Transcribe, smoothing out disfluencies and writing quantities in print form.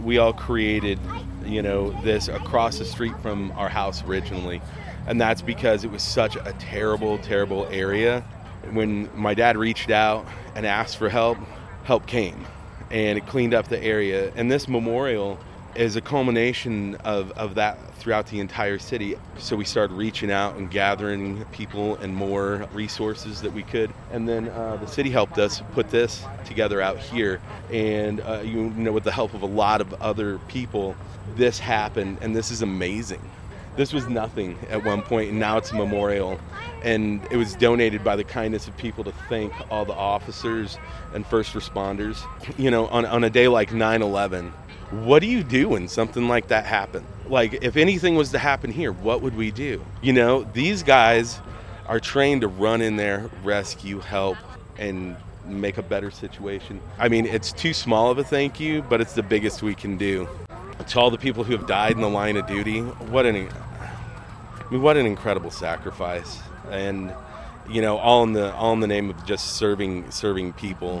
We all created, this across the street from our house originally. And that's because it was such a terrible, terrible area. When my dad reached out and asked for help came. And it cleaned up the area. And this memorial is a culmination of that throughout the entire city. So we started reaching out and gathering people and more resources that we could. And then the city helped us put this together out here. And, with the help of a lot of other people, this happened. And this is amazing. This was nothing at one point, and now it's a memorial. And it was donated by the kindness of people to thank all the officers and first responders. On a day like 9/11, what do you do when something like that happened? Like, if anything was to happen here, what would we do? These guys are trained to run in there, rescue, help, and make a better situation. I mean, it's too small of a thank you, but it's the biggest we can do. To all the people who have died in the line of duty, what an incredible sacrifice. And, all in the name of just serving people.